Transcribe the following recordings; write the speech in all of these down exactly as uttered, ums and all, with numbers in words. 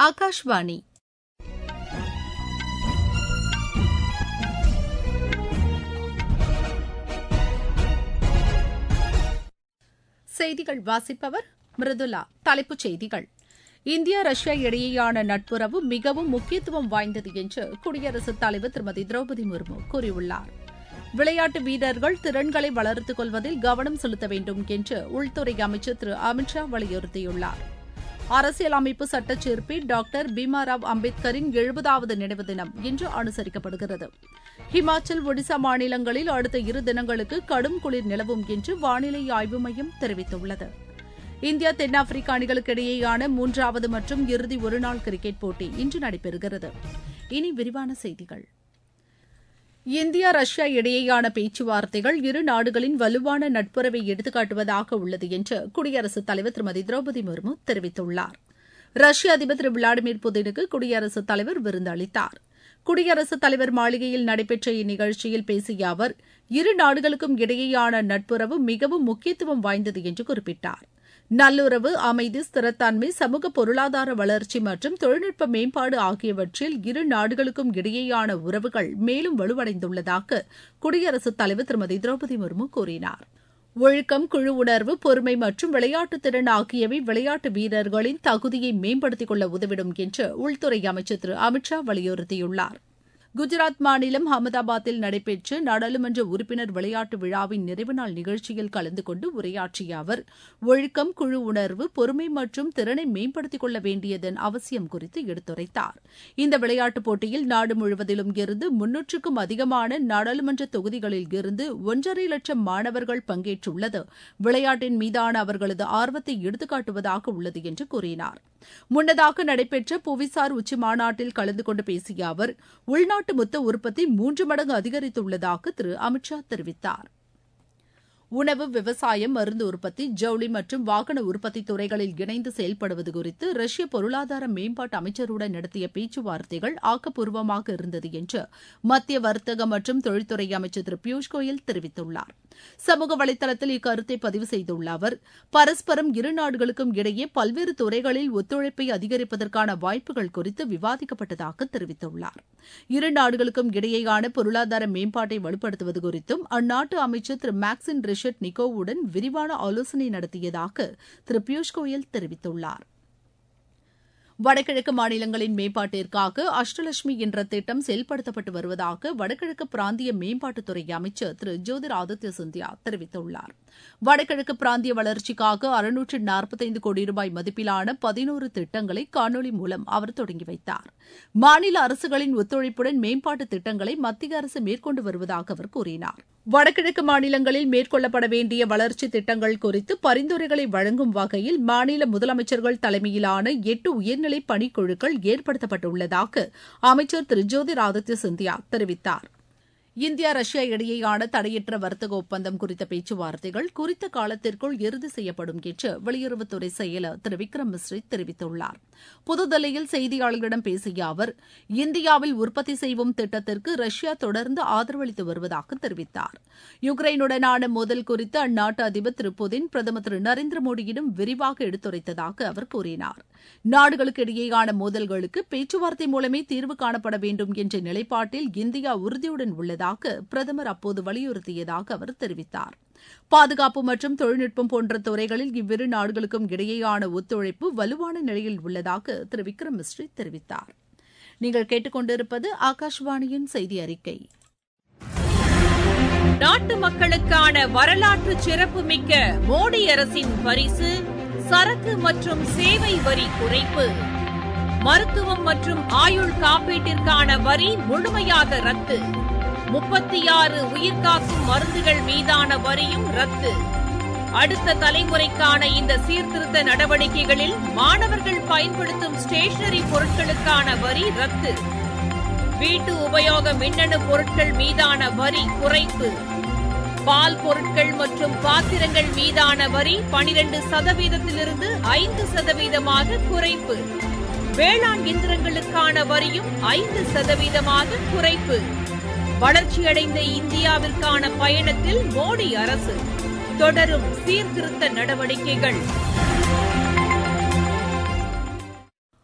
ஆகாஷ்வாணி. செய்திகள் வாசிப்பவர் மிருதுலா. தலைப்புச் செய்திகள்: இந்தியா ரஷ்யா இடையேயான நட்புறவு மிகவும் முக்கியத்துவம் வாய்ந்தது என்று குடியரசுத் தலைவர் திருமதி திரௌபதி முர்மு கூறியுள்ளார். விளையாட்டு வீரர்கள் திறன்களை வளர்த்துக் கொள்வதில் கவனம் செலுத்த வேண்டும் என்று உள்துறை அமைச்சர் திரு அமித் ஷா வலியுறுத்தியுள்ளார். அரசியலமைப்பு சட்டச்சிற்பி டாக்டர் பீமாராவ் அம்பேத்கரின் எழுபதாவது நினைவு தினம் இன்று அனுசரிக்கப்படுகிறது. ஹிமாச்சல், ஒடிசா மாநிலங்களில் அடுத்த இரு தினங்களுக்கு கடும் குளிர் நிலவும் என்று வானிலை ஆய்வு மையம் தெரிவித்துள்ளது. இந்தியா தென்னாப்பிரிக்க அணிகளுக்கு இடையேயான மூன்றாவது மற்றும் இறுதி ஒருநாள் கிரிக்கெட் போட்டி இன்று நடைபெறுகிறது. இனி விரிவான செய்திகள். இந்தியா ரஷ்யா இடையேயான பேச்சுவார்த்தைகள் இரு நாடுகளின் வலுவான நட்புறவை எடுத்துக்காட்டுவதாக உள்ளது என்று குடியரசுத் தலைவர் திருமதி திரௌபதி முர்மு தெரிவித்துள்ளார். ரஷ்ய அதிபர் திரு விளாடிமிர் புதினுக்கு குடியரசுத் தலைவர் விருந்து அளித்தார். குடியரசுத் தலைவர் மாளிகையில் நடைபெற்ற இந்நிகழ்ச்சியில் பேசிய அவர், இரு நாடுகளுக்கும் இடையேயான நட்புறவு மிகவும் முக்கியத்துவம் வாய்ந்தது என்று குறிப்பிட்டார். நல்லுறவு, அமைதி, ஸ்திரத்தன்மை, சமூக பொருளாதார வளர்ச்சி மற்றும் தொழில்நுட்ப மேம்பாடு ஆகியவற்றில் இரு நாடுகளுக்கும் இடையேயான உறவுகள் மேலும் வலுவடைந்துள்ளதாக குடியரசுத் தலைவர் திருமதி திரௌபதி முர்மு கூறினார். ஒழுக்கம், குழு உணர்வு, பொறுமை மற்றும் விளையாட்டு திறன் ஆகியவை விளையாட்டு வீரர்களின் தகுதியை மேம்படுத்திக் கொள்ள உதவிடும் என்று உள்துறை அமைச்சர் திரு அமித் ஷா வலியுறுத்தியுள்ளார். குஜராத் மாநிலம் அகமதாபாத்தில் நடைபெற்ற நாடாளுமன்ற உறுப்பினர் விளையாட்டு விழாவின் நிறைவு நாள் நிகழ்ச்சியில் கலந்து கொண்டு உரையாற்றிய அவர், ஒழுக்கம், குழு உணர்வு, பொறுமை மற்றும் திறனை மேம்படுத்திக் கொள்ள வேண்டியதன் அவசியம் குறித்து எடுத்துரைத்தார். இந்த விளையாட்டுப் போட்டியில் நாடு முழுவதிலும் இருந்து முன்னூற்றுக்கும் அதிகமான நாடாளுமன்ற தொகுதிகளில் இருந்து ஒன்றரை லட்சம் மாணவர்கள் பங்கேற்றுள்ளது விளையாட்டின் மீதான அவர்களது ஆர்வத்தை எடுத்துக்காட்டுவதாக உள்ளது என்று கூறினார். முன்னதாக நடைபெற்ற புவிசார் உச்சி மாநாட்டில் கலந்து கொண்டு பேசிய அவர், உள்நாட்டு மொத்த உற்பத்தி மூன்று மடங்கு அதிகரித்துள்ளதாக திரு அமித் ஷா தெரிவித்தார். உணவு, விவசாயம், மருந்து உற்பத்தி, ஜவுளி மற்றும் வாகன உற்பத்தி துறைகளில் இணைந்து செயல்படுவது குறித்து ரஷ்ய பொருளாதார மேம்பாட்டு அமைச்சருடன் நடத்திய பேச்சுவார்த்தைகள் ஆக்கப்பூர்வமாக இருந்தது என்று மத்திய வர்த்தக மற்றும் தொழில்துறை அமைச்சர் திரு பியூஷ் கோயல் தெரிவித்துள்ளார். சமூக வலைதளத்தில் இக்கருத்தை பதிவு செய்துள்ள அவர், பரஸ்பரம் இரு நாடுகளுக்கும் இடையே பல்வேறு துறைகளில் ஒத்துழைப்பை அதிகரிப்பதற்கான வாய்ப்புகள் குறித்து விவாதிக்கப்பட்டதாக தெரிவித்துள்ளார். இரு நாடுகளுக்கும் இடையேயான பொருளாதார மேம்பாட்டை வலுப்படுத்துவது குறித்தும் அந்நாட்டு அமைச்சர் திரு மேக்சின் ரிஷட் நிக்கோவுடன் விரிவான ஆலோசனை நடத்தியதாக திரு பியூஷ் கோயல் தெரிவித்துள்ளார். வடகிழக்கு மாநிலங்களின் மேம்பாட்டிற்காக அஷ்டலட்சுமி என்ற திட்டம் செயல்படுத்தப்பட்டு வருவதாக வடகிழக்கு பிராந்திய மேம்பாட்டுத்துறை அமைச்சர் திரு ஜோதிர் ஆதித்ய சிந்தியா தெரிவித்துள்ளார். வடகிழக்கு பிராந்திய வளர்ச்சிக்காக அறுநூற்று நாற்பத்தைந்து கோடி ரூபாய் மதிப்பிலான பதினோரு திட்டங்களை காணொலி மூலம் அவர் தொடங்கி வைத்தார். மாநில அரசுகளின் ஒத்துழைப்புடன் மேம்பாட்டு திட்டங்களை மத்திய அரசு மேற்கொண்டு வருவதாக அவர் கூறினார். வடகிழக்கு மாநிலங்களில் மேற்கொள்ளப்பட வேண்டிய வளர்ச்சி திட்டங்கள் குறித்து பரிந்துரைகளை வழங்கும் வகையில் மாநில முதலமைச்சர்கள் தலைமையிலான எட்டு உயர்நிலை பணிக்குழுக்கள் ஏற்படுத்தப்பட்டுள்ளதாக அமைச்சர் திரு ஜோதிர் ஆதித்ய சிந்தியா தெரிவித்தார். இந்தியா ரஷ்யா இடையேயான தடையற்ற வர்த்தக ஒப்பந்தம் குறித்த பேச்சுவார்த்தைகள் குறித்த காலத்திற்குள் இறுதி செய்யப்படும் என்று வெளியுறவுத்துறை செயலர் திரு விக்ரம் மிஸ்ரி தெரிவித்துள்ளார். புதுதில்லியில் செய்தியாளர்களிடம் பேசிய அவர், இந்தியாவில் உற்பத்தி செய்வோம் திட்டத்திற்கு ரஷ்யா தொடர்ந்து ஆதரவளித்து வருவதாக தெரிவித்தார். யுக்ரைனுடனான மோதல் குறித்து அந்நாட்டு அதிபர் திரு புதின் பிரதமர் திரு நரேந்திர மோடியிடம் விரிவாக எடுத்துரைத்ததாக அவர் கூறினார். நாடுகளுக்கு இடையேயான மோதல்களுக்கு பேச்சுவார்த்தை மூலமே தீர்வு காணப்பட வேண்டும் என்ற நிலைப்பாட்டில் இந்தியா உறுதியுடன் உள்ளது பிரதமர் அப்போது வலியுறுத்தியதாக அவர் தெரிவித்தார். பாதுகாப்பு மற்றும் தொழில்நுட்பம் போன்ற துறைகளில் இவ்விரு நாடுகளுக்கும் இடையேயான ஒத்துழைப்பு வலுவான நிலையில் உள்ளதாக திரு விக்ரம் மிஸ்ரி தெரிவித்தார். நீங்கள் கேட்டுக்கொண்டிருப்பது ஆகாஷ்வாணியின் செய்தி அறிக்கை. நாட்டு மக்களுக்கான வரலாற்று சிறப்புமிக்க மோடி அரசின் பரிசு சரக்கு மற்றும் சேவை வரி குறைப்பு. மருத்துவம் மற்றும் ஆயுள் காப்பீட்டிற்கான வரி முழுமையாக ரத்து. முப்பத்தி ஆறு உயிர்காக்கும் மருந்துகள் மீதான வரியும் ரத்து. அடுத்த தலைமுறைக்கான இந்த சீர்திருத்த நடவடிக்கைகளில் மாணவர்கள் பயன்படுத்தும் ஸ்டேஷனரி பொருட்களுக்கான வரி ரத்து. வீட்டு உபயோக மின்னணு பொருட்கள் மீதான வரி குறைப்பு. பால் பொருட்கள் மற்றும் பாத்திரங்கள் மீதான வரி பனிரண்டு சதவீதத்திலிருந்து ஐந்து சதவீதமாக குறைப்பு. வேளாண் இயந்திரங்களுக்கான வரியும் ஐந்து சதவீதமாக குறைப்பு. வளர்ச்சியடைந்த இந்தியாவிற்கான பயணத்தில் மோடி அரசு தொடரும் சீர்திருத்த நடவடிக்கைகள்.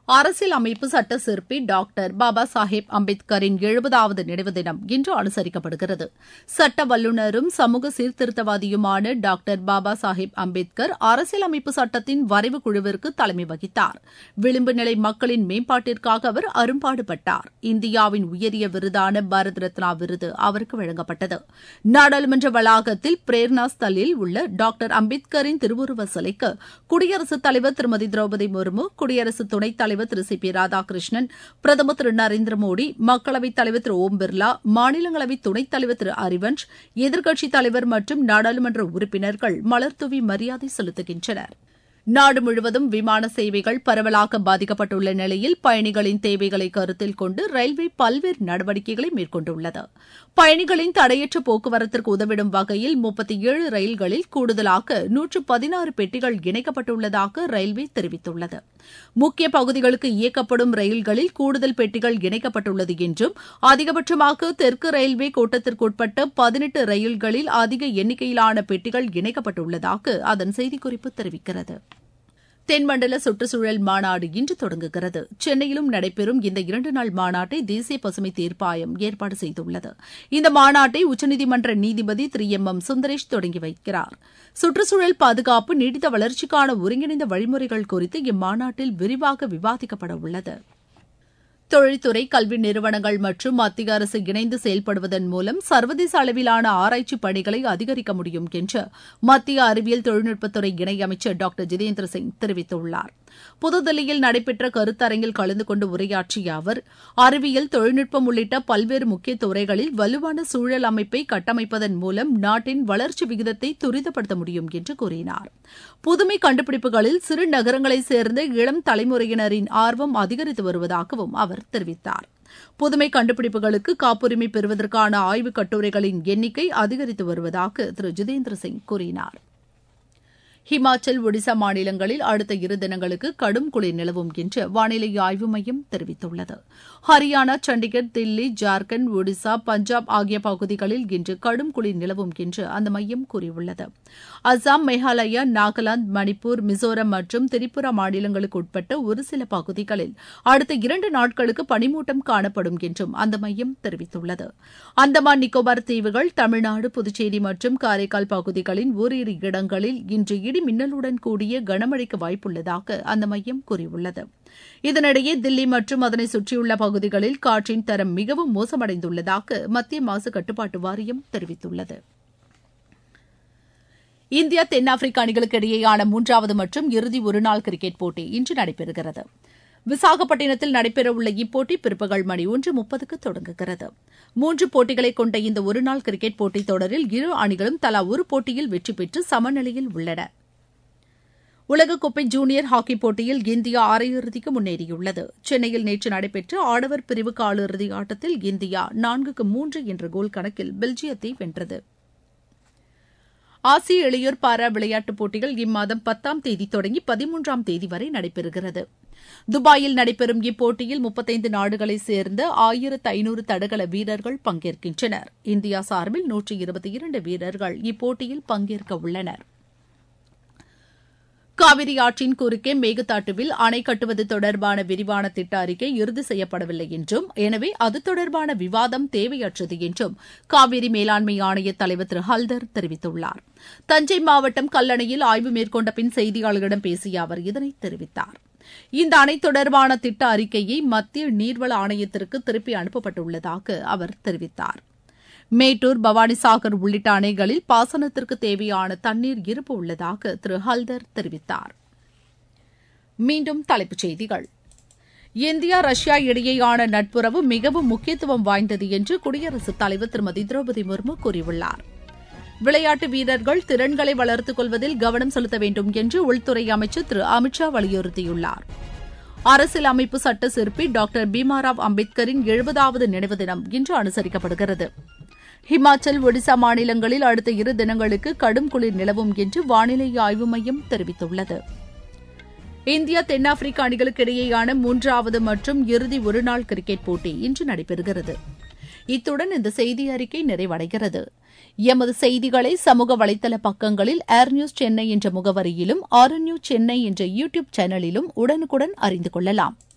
அரசியல் அமைப்பு சட்ட சிற்பி டாக்டர் பாபா சாஹேப் அம்பேத்கரின் எழுபதாவது நினைவு தினம் இன்று அனுசரிக்கப்படுகிறது. சட்ட வல்லுநரும் சமூக சீர்திருத்தவாதியுமான டாக்டர் பாபா சாஹேப் அம்பேத்கர் அரசியல் அமைப்பு சட்டத்தின் வரைவு குழுவிற்கு தலைமை வகித்தார். விளிம்பு நிலை மக்களின் மேம்பாட்டிற்காக அவர் அரும்பாடுபட்டார். இந்தியாவின் உயரிய விருதான பாரத் ரத்னா விருது அவருக்கு வழங்கப்பட்டது. நாடாளுமன்ற வளாகத்தில் பிரேர்னா ஸ்தலில் உள்ள டாக்டர் அம்பேத்கரின் திருவுருவ சிலைக்கு குடியரசுத் தலைவர் திருமதி திரௌபதி முர்மு, குடியரசு துணைத் தலைவர் திரு சி பி ராதாகிருஷ்ணன், பிரதமர் திரு நரேந்திர மோடி, மக்களவைத் தலைவர் திரு ஓம் பிர்லா, மாநிலங்களவை துணைத் தலைவர் திரு ஹரிவன்ஷ், எதிர்க்கட்சித் தலைவர் மற்றும் நாடாளுமன்ற உறுப்பினர்கள் மலர்தூவி மரியாதை செலுத்துகின்றனர். நாடு முழுவதும் விமான சேவைகள் பரவலாக பாதிக்கப்பட்டுள்ள நிலையில் பயணிகளின் தேவைகளை கருத்தில் கொண்டு ரயில்வே பல்வேறு நடவடிக்கைகளை மேற்கொண்டுள்ளது. பயணிகளின் தடையற்ற போக்குவரத்திற்கு உதவிடும் வகையில் முப்பத்தி ஏழு ரயில்களில் கூடுதலாக நூற்று பதினாறு பெட்டிகள் இணைக்கப்பட்டுள்ளதாக ரயில்வே தெரிவித்துள்ளது. முக்கிய பகுதிகளுக்கு இயக்கப்படும் ரயில்களில் கூடுதல் பெட்டிகள் இணைக்கப்பட்டுள்ளது என்றும், அதிகபட்சமாக தெற்கு ரயில்வே கோட்டத்திற்குட்பட்ட பதினெட்டு ரயில்களில் அதிக எண்ணிக்கையிலான பெட்டிகள் இணைக்கப்பட்டுள்ளதாக அதன் செய்திக்குறிப்பு தெரிவிக்கிறது. தென்மண்டல சுற்றுச்சூழல் மாநாடு இன்று தொடங்குகிறது. சென்னையிலும் நடைபெறும் இந்த இரண்டு நாள் மாநாட்டை தேசிய பசுமை தீர்ப்பாயம் ஏற்பாடு செய்துள்ளது. இந்த மாநாட்டை உச்சநீதிமன்ற நீதிபதி திரு எம் எம் சுந்தரேஷ் தொடங்கி வைக்கிறார். சுற்றுச்சூழல் பாதுகாப்பு, நீடித்த வளர்ச்சிக்கான ஒருங்கிணைந்த வழிமுறைகள் குறித்து இம்மாநாட்டில் விரிவாக விவாதிக்கப்பட உள்ளது. தொழில்துறை, கல்வி நிறுவனங்கள் மற்றும் மத்திய அரசு இணைந்து செயல்படுவதன் மூலம் சர்வதேச அளவிலான ஆராய்ச்சி பணிகளை அதிகரிக்க முடியும் என்று மத்திய அறிவியல் தொழில்நுட்பத்துறை இணையமைச்சர் டாக்டர் ஜிதேந்திர சிங் தெரிவித்துள்ளார். புதுதில்லியில் நடைபெற்ற கருத்தரங்கில் கலந்து கொண்டு உரையாற்றிய அவர், அறிவியல், தொழில்நுட்பம் உள்ளிட்ட பல்வேறு முக்கிய துறைகளில் வலுவான சூழல் அமைப்பை கட்டமைப்பதன் மூலம் நாட்டின் வளர்ச்சி விகிதத்தை துரிதப்படுத்த முடியும் என்று கூறினார். புதுமை கண்டுபிடிப்புகளில் சிறு நகரங்களைச் சேர்ந்த இளம் தலைமுறையினரின் ஆர்வம் அதிகரித்து வருவதாகவும் அவர் தெரிவித்தார். புதுமை கண்டுபிடிப்புகளுக்கு காப்புரிமை பெறுவதற்கான ஆய்வுக் கட்டுரைகளின் எண்ணிக்கை அதிகரித்து வருவதாக திரு ஜிதேந்திர சிங் கூறினார். ஹிமாச்சல், ஒடிசா மாநிலங்களில் அடுத்த இரு தினங்களுக்கு கடும் குளிர் நிலவும் என்று வானிலை ஆய்வு மையம் தெரிவித்துள்ளது. ஹரியானா, சண்டிகர், தில்லி, ஜார்க்கண்ட், ஒடிசா, பஞ்சாப் ஆகிய பகுதிகளில் இன்று கடும் குளிர் நிலவும் என்று அந்த மையம் கூறியுள்ளது. அசாம், மேகாலயா, நாகாலாந்து, மணிப்பூர், மிசோரம் மற்றும் திரிபுரா மாநிலங்களுக்கு உட்பட்ட ஒரு சில பகுதிகளில் அடுத்த இரண்டு நாட்களுக்கு பனிமூட்டம் காணப்படும் என்றும் அந்த மையம் தெரிவித்துள்ளது. அந்தமான் நிக்கோபார் தீவுகள், தமிழ்நாடு, புதுச்சேரி மற்றும் காரைக்கால் பகுதிகளின் ஓரிரு இடங்களில் இன்று இடி மின்னலுடன் கூடிய கனமழைக்கு வாய்ப்புள்ளதாக அந்த மையம் கூறியுள்ளது. இதனிடையே தில்லி மற்றும் அதனை சுற்றியுள்ள பகுதிகளில் காற்றின் தரம் மிகவும் மோசமடைந்துள்ளதாக மத்திய மாசு கட்டுப்பாட்டு வாரியம் தெரிவித்துள்ளது. இந்தியா, தென்னாப்பிரிக்க அணிகளுக்கு இடையேயான மூன்றாவது மற்றும் இறுதி ஒருநாள் கிரிக்கெட் போட்டி இன்று நடைபெறுகிறது. விசாகப்பட்டினத்தில் நடைபெறவுள்ள இப்போட்டி பிற்பகல் மணி ஒன்று முப்பதுக்கு தொடங்குகிறது. மூன்று போட்டிகளை கொண்ட இந்த ஒருநாள் கிரிக்கெட் போட்டித் தொடரில் இரு அணிகளும் தலா ஒரு போட்டியில் வெற்றி பெற்று சமநிலையில் உள்ளன. உலகக்கோப்பை ஜூனியர் ஹாக்கிப் போட்டியில் இந்தியா அரையிறுதிக்கு முன்னேறியுள்ளது. சென்னையில் நேற்று நடைபெற்ற ஆடவர் பிரிவு காலிறுதி ஆட்டத்தில் இந்தியா நான்குக்கு மூன்று என்ற கோல் கணக்கில் பெல்ஜியத்தை வென்றது. ஆசிய இளையோர் பாரா விளையாட்டுப் போட்டிகள் இம்மாதம் பத்தாம் தேதி தொடங்கி பதிமூன்றாம் தேதி வரை நடைபெறுகிறது. துபாயில் நடைபெறும் இப்போட்டியில் முப்பத்தைந்து நாடுகளைச் சேர்ந்த ஆயிரத்து ஐநூறு தடகள வீரர்கள் பங்கேற்கின்றனர். இந்தியா சார்பில் நூற்று இருபத்தி இரண்டு வீரர்கள் இப்போட்டியில் பங்கேற்க உள்ளனர். காவிரி ஆற்றின் குறுக்கே மேகதாட்டுவில் அணை கட்டுவது தொடர்பான விரிவான திட்ட அறிக்கை இறுதி செய்யப்படவில்லை என்றும், எனவே அது தொடர்பான விவாதம் தேவையற்றது என்றும் காவிரி மேலாண்மை ஆணைய தலைவர் திரு ஹல்தர் தெரிவித்துள்ளார். தஞ்சை மாவட்டம் கல்லணையில் ஆய்வு மேற்கொண்ட பின் செய்தியாளர்களிடம் பேசிய அவர் இதனை தெரிவித்தார். இந்த அணை தொடர்பான திட்ட அறிக்கையை மத்திய நீர்வள ஆணையத்திற்கு திருப்பி அனுப்பப்பட்டுள்ளதாக அவர் தெரிவித்தார். மேட்டூர், பவானிசாகர் உள்ளிட்ட அணைகளில் பாசனத்திற்கு தேவையான தண்ணீர் இருப்பு உள்ளதாக திரு ஹல்தர் தெரிவித்தார். மீண்டும் தலைப்புச் செய்திகள். இந்தியா, ரஷ்யா இடையேயான நட்புறவு மிகவும் முக்கியத்துவம் வாய்ந்தது என்று குடியரசுத் தலைவர் திருமதி திரௌபதி முர்மு கூறியுள்ளார். விளையாட்டு வீரர்கள் திறன்களை வளர்த்துக் கொள்வதில் கவனம் செலுத்த வேண்டும் என்று உள்துறை அமைச்சர் திரு அமித் ஷா வலியுறுத்தியுள்ளார். அரசியல் அமைப்பு சட்ட சிற்பி டாக்டர் பீமாராவ் அம்பேத்கரின் எழுபதாவது நினைவு தினம் இன்று அனுசரிக்கப்படுகிறது. ஹிமாச்சல், ஒடிசா மாநிலங்களில் அடுத்த இரு தினங்களுக்கு கடும் குளிர் நிலவும் என்று வானிலை ஆய்வு மையம் தெரிவித்துள்ளது. இந்தியா, தென்னாப்பிரிக்க அணிகளுக்கு இடையேயான மூன்றாவது மற்றும் இறுதி ஒருநாள் கிரிக்கெட் போட்டி இன்று நடைபெறுகிறது. இத்துடன் இந்த செய்தி அறிக்கை நிறைவடைகிறது. எமது செய்திகளை சமூக வலைதள பக்கங்களில் ஏர் நியூஸ் சென்னை என்ற முகவரியிலும், ஆர் என் நியூஸ் சென்னை என்ற யூ டியூப் சேனலிலும் உடனுக்குடன் அறிந்து கொள்ளலாம்.